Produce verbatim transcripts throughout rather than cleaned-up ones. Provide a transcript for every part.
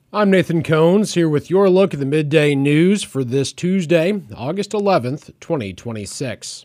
I'm Nathan Cones here with your look at the midday news for this Tuesday, August eleventh, twenty twenty-six.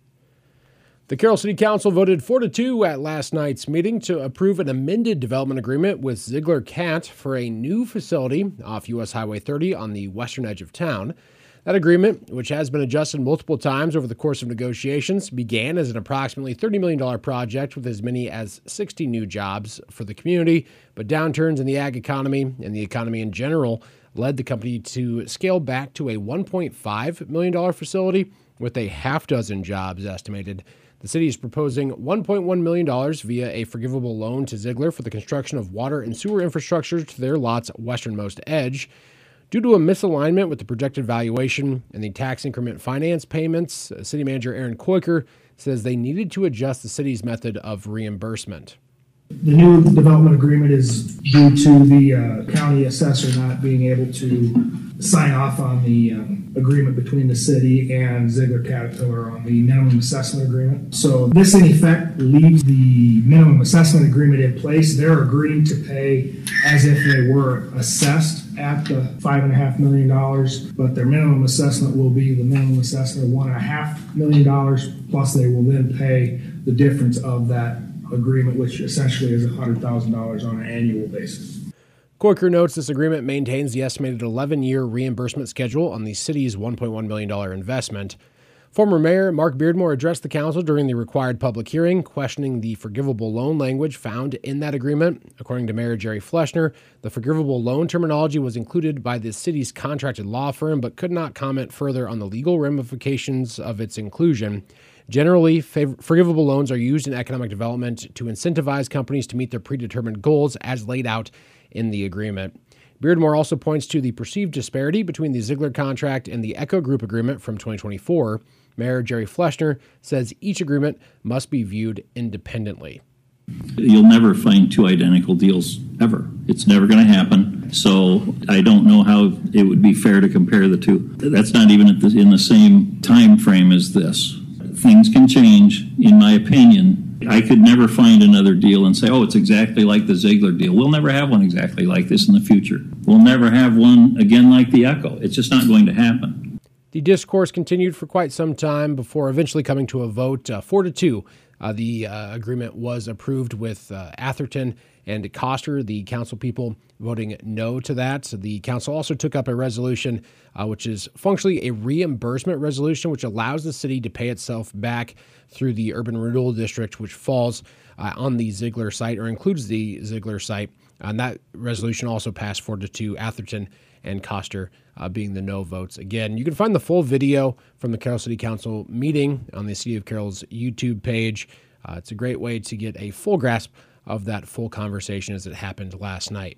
The Carroll City Council voted four to two at last night's meeting to approve an amended development agreement with Ziegler Cat for a new facility off U S Highway thirty on the western edge of town. That agreement, which has been adjusted multiple times over the course of negotiations, began as an approximately thirty million dollars project with as many as sixty new jobs for the community, but downturns in the ag economy and the economy in general led the company to scale back to a one point five million dollars facility with a half dozen jobs estimated. The city is proposing one point one million dollars via a forgivable loan to Ziegler for the construction of water and sewer infrastructure to their lot's westernmost edge. Due to a misalignment with the projected valuation and the tax increment finance payments, City Manager Aaron Koiker says they needed to adjust the city's method of reimbursement. The new development agreement is due to the uh, county assessor not being able to sign off on the um, agreement between the city and Ziegler Caterpillar on the minimum assessment agreement. So this in effect leaves the minimum assessment agreement in place. They're agreeing to pay as if they were assessed at the five and a half million dollars, but their minimum assessment will be the minimum assessment of one and a half million dollars, plus they will then pay the difference of that agreement, which essentially is one hundred thousand dollars on an annual basis. Koiker notes this agreement maintains the estimated eleven-year reimbursement schedule on the city's one point one million dollars investment. Former Mayor Mark Beardmore addressed the council during the required public hearing, questioning the forgivable loan language found in that agreement. According to Mayor Jerry Fleschner, the forgivable loan terminology was included by the city's contracted law firm, but could not comment further on the legal ramifications of its inclusion. Generally, fav- forgivable loans are used in economic development to incentivize companies to meet their predetermined goals as laid out in the agreement. Beardmore also points to the perceived disparity between the Ziegler contract and the Echo Group agreement from twenty twenty-four. Mayor Jerry Fleschner says each agreement must be viewed independently. You'll never find two identical deals ever. It's never going to happen. So I don't know how it would be fair to compare the two. That's not even at the, in the same time frame as this. Things can change, in my opinion. I could never find another deal and say, oh, it's exactly like the Ziegler deal. We'll never have one exactly like this in the future. We'll never have one again like the Echo. It's just not going to happen. The discourse continued for quite some time before eventually coming to a vote. Uh, four to two, uh, the uh, agreement was approved with uh, Atherton and Koster, the council people, voting no to that. So the council also took up a resolution, uh, which is functionally a reimbursement resolution, which allows the city to pay itself back through the Urban Renewal District, which falls uh, on the Ziegler site or includes the Ziegler site. And that resolution also passed four to two, Atherton and Koster uh, being the no votes. Again, you can find the full video from the Carroll City Council meeting on the City of Carroll's YouTube page. Uh, it's a great way to get a full grasp of that full conversation as it happened last night.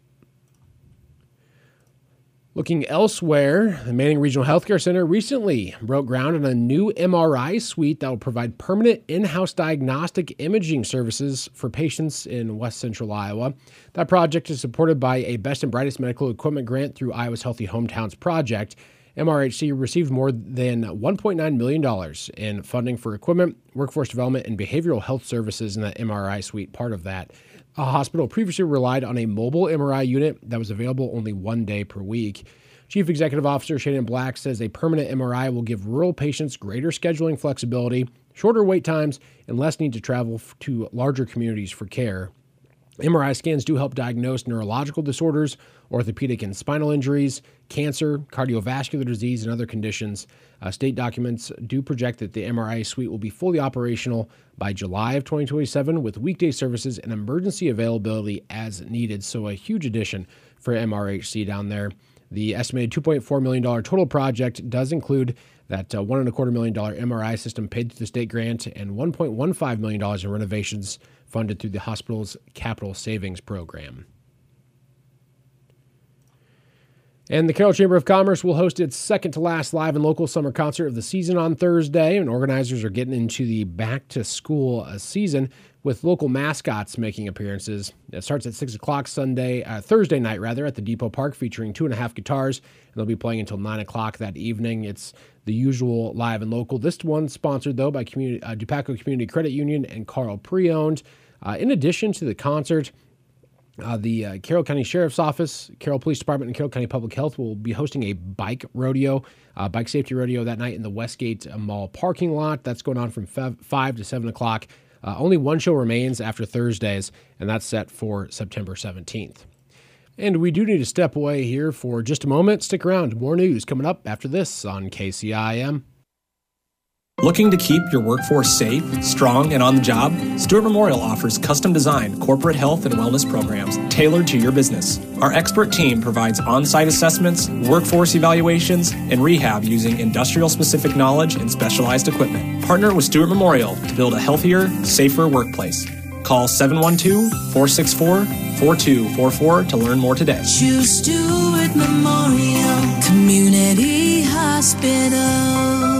Looking elsewhere, the Manning Regional Healthcare Center recently broke ground on a new M R I suite that will provide permanent in-house diagnostic imaging services for patients in West Central Iowa. That project is supported by a Best and Brightest Medical Equipment grant through Iowa's Healthy Hometowns Project. M R H C received more than one point nine million dollars in funding for equipment, workforce development, and behavioral health services in the M R I suite, part of that. A hospital previously relied on a mobile M R I unit that was available only one day per week. Chief Executive Officer Shannon Black says a permanent M R I will give rural patients greater scheduling flexibility, shorter wait times, and less need to travel to larger communities for care. M R I scans do help diagnose neurological disorders, orthopedic and spinal injuries, cancer, cardiovascular disease, and other conditions. Uh, state documents do project that the M R I suite will be fully operational by July of twenty twenty-seven with weekday services and emergency availability as needed. So a huge addition for M R H C down there. The estimated two point four million dollars total project does include that uh, one and a quarter million dollar M R I system paid through the state grant and one point one five million dollars in renovations funded through the hospital's capital savings program. And the Carroll Chamber of Commerce will host its second to last live and local summer concert of the season on Thursday, and organizers are getting into the back to school season with local mascots making appearances. It starts at six o'clock Sunday, uh, Thursday night rather, at the Depot Park, featuring two and a half guitars, and they'll be playing until nine o'clock that evening. It's the usual live and local. This one sponsored, though, by community, uh, Dupaco Community Credit Union and Carl Pre-Owned. Uh, in addition to the concert, Uh, the uh, Carroll County Sheriff's Office, Carroll Police Department, and Carroll County Public Health will be hosting a bike rodeo, uh, bike safety rodeo that night in the Westgate Mall parking lot. That's going on from five to seven o'clock. Uh, only one show remains after Thursdays, and that's set for September seventeenth. And we do need to step away here for just a moment. Stick around. More news coming up after this on K C I M. Looking to keep your workforce safe, strong, and on the job? Stewart Memorial offers custom-designed corporate health and wellness programs tailored to your business. Our expert team provides on-site assessments, workforce evaluations, and rehab using industrial-specific knowledge and specialized equipment. Partner with Stewart Memorial to build a healthier, safer workplace. Call seven one two, four six four, four two four four to learn more today. Choose Stewart Memorial Community Hospital.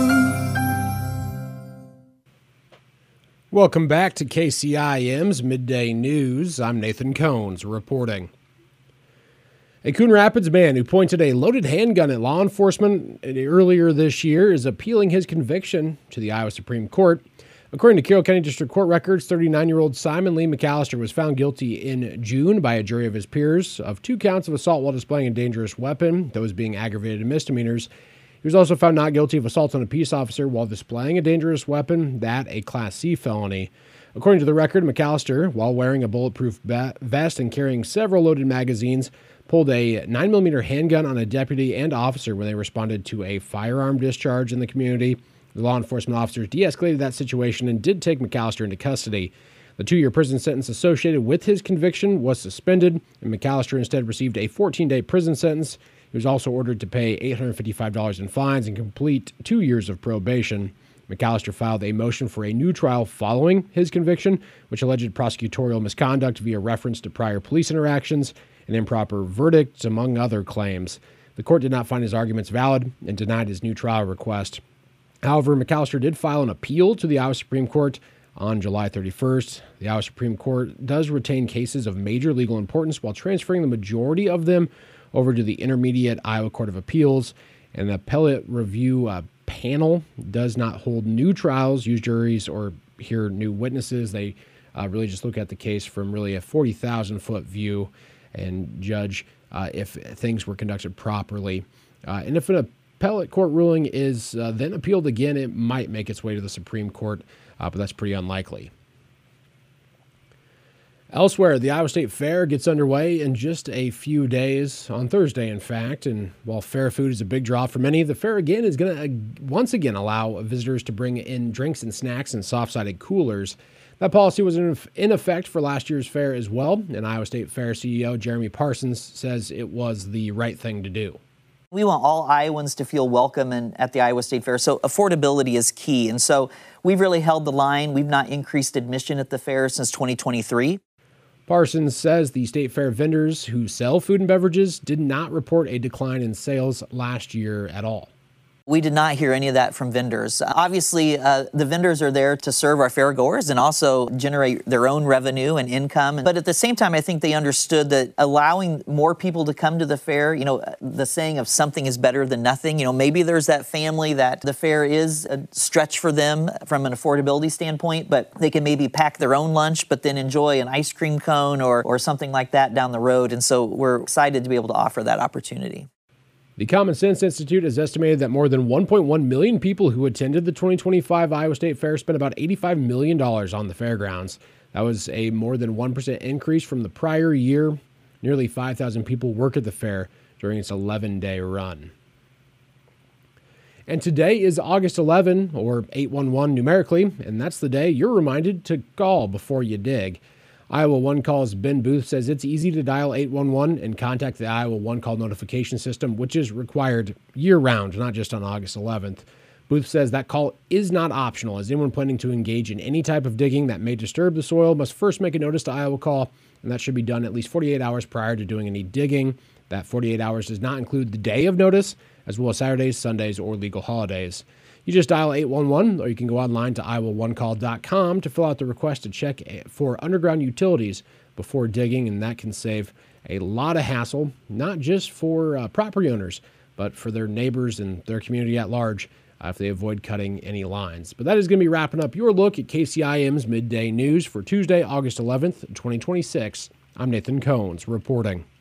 Welcome back to K C I M's Midday News. I'm Nathan Cones reporting. A Coon Rapids man who pointed a loaded handgun at law enforcement earlier this year is appealing his conviction to the Iowa Supreme Court. According to Carroll County District Court records, thirty-nine-year-old Simon Lee McAllister was found guilty in June by a jury of his peers of two counts of assault while displaying a dangerous weapon, those being aggravated misdemeanors. He was also found not guilty of assault on a peace officer while displaying a dangerous weapon, that a Class C felony. According to the record, McAllister, while wearing a bulletproof vest and carrying several loaded magazines, pulled a nine millimeter handgun on a deputy and officer when they responded to a firearm discharge in the community. The law enforcement officers de-escalated that situation and did take McAllister into custody. The two-year prison sentence associated with his conviction was suspended, and McAllister instead received a fourteen-day prison sentence. He was also ordered to pay eight hundred fifty-five dollars in fines and complete two years of probation. McAllister filed a motion for a new trial following his conviction, which alleged prosecutorial misconduct via reference to prior police interactions and improper verdicts, among other claims. The court did not find his arguments valid and denied his new trial request. However, McAllister did file an appeal to the Iowa Supreme Court on July thirty-first. The Iowa Supreme Court does retain cases of major legal importance while transferring the majority of them over to the Intermediate Iowa Court of Appeals, and the appellate review uh, panel does not hold new trials, use juries, or hear new witnesses. They uh, really just look at the case from really a forty thousand foot view and judge uh, if things were conducted properly. Uh, and if an appellate court ruling is uh, then appealed again, it might make its way to the Supreme Court, uh, but that's pretty unlikely. Elsewhere, the Iowa State Fair gets underway in just a few days, on Thursday, in fact. And while fair food is a big draw for many, the fair again is going to uh, once again allow visitors to bring in drinks and snacks in soft-sided coolers. That policy was in, in effect for last year's fair as well, and Iowa State Fair C E O Jeremy Parsons says it was the right thing to do. We want all Iowans to feel welcome and at the Iowa State Fair, so affordability is key. And so we've really held the line. We've not increased admission at the fair since twenty twenty-three. Parsons says the State Fair vendors who sell food and beverages did not report a decline in sales last year at all. We did not hear any of that from vendors. Obviously, uh, the vendors are there to serve our fairgoers and also generate their own revenue and income. But at the same time, I think they understood that allowing more people to come to the fair, you know, the saying of something is better than nothing. You know, maybe there's that family that the fair is a stretch for them from an affordability standpoint, but they can maybe pack their own lunch, but then enjoy an ice cream cone or, or something like that down the road. And so we're excited to be able to offer that opportunity. The Common Sense Institute has estimated that more than one point one million people who attended the twenty twenty-five Iowa State Fair spent about eighty-five million dollars on the fairgrounds. That was a more than one percent increase from the prior year. Nearly five thousand people work at the fair during its eleven-day run. And today is August eleventh, or eight one one numerically, and that's the day you're reminded to call before you dig. Iowa One Call's Ben Booth says it's easy to dial eight one one and contact the Iowa One Call notification system, which is required year-round, not just on August eleventh. Booth says that call is not optional, as anyone planning to engage in any type of digging that may disturb the soil must first make a notice to Iowa Call, and that should be done at least forty-eight hours prior to doing any digging. That forty-eight hours does not include the day of notice, as well as Saturdays, Sundays, or legal holidays. You just dial eight one one, or you can go online to iowa one call dot com to fill out the request to check for underground utilities before digging, and that can save a lot of hassle, not just for uh, property owners, but for their neighbors and their community at large uh, if they avoid cutting any lines. But that is going to be wrapping up your look at K C I M's Midday News for Tuesday, August eleventh, twenty twenty-six. I'm Nathan Cones reporting.